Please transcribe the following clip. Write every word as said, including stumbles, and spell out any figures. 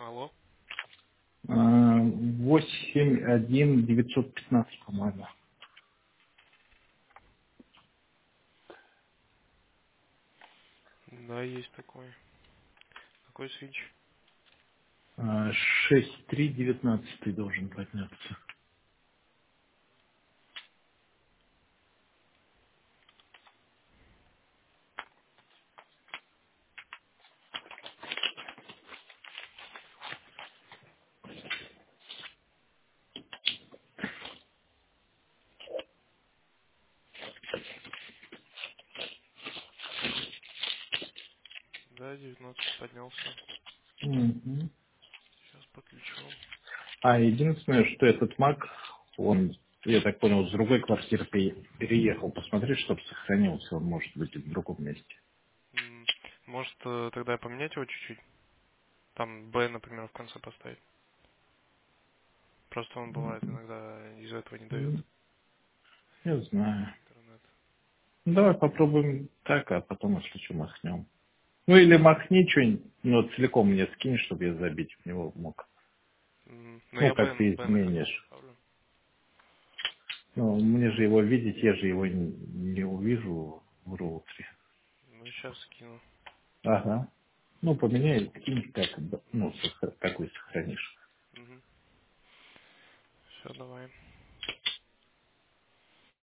Алло. А, восемь один девятьсот пятнадцать, по-моему. Да, есть такой. Какой свич? А, шесть три девятнадцать ты должен подняться. Да, девятнадцать поднялся. Мгм. Сейчас подключу. А единственное, что этот Mac, он, я так понял, с другой квартиры пере- переехал. Посмотри, чтобы сохранился, он может быть и в другом месте. М, Может, э, тогда поменять его чуть-чуть? Там B, например, в конце поставить. Просто он бывает иногда из этого не дает М, Не знаю. интернет. Ну, давай попробуем так, а потом, если что, махнем. Ну или махни что-нибудь, но целиком мне скинь, чтобы я забить в него мог. М, Ну, Ну, я как B, ты B на конце изменишь. поставлю. Ну, мне же его видеть, я же его не, не увижу в роутере. Ну, сейчас скину. Ага. Ну, поменяй, скинь, как, бы, ну, сох- как вы сохранишь. Угу. Все, давай.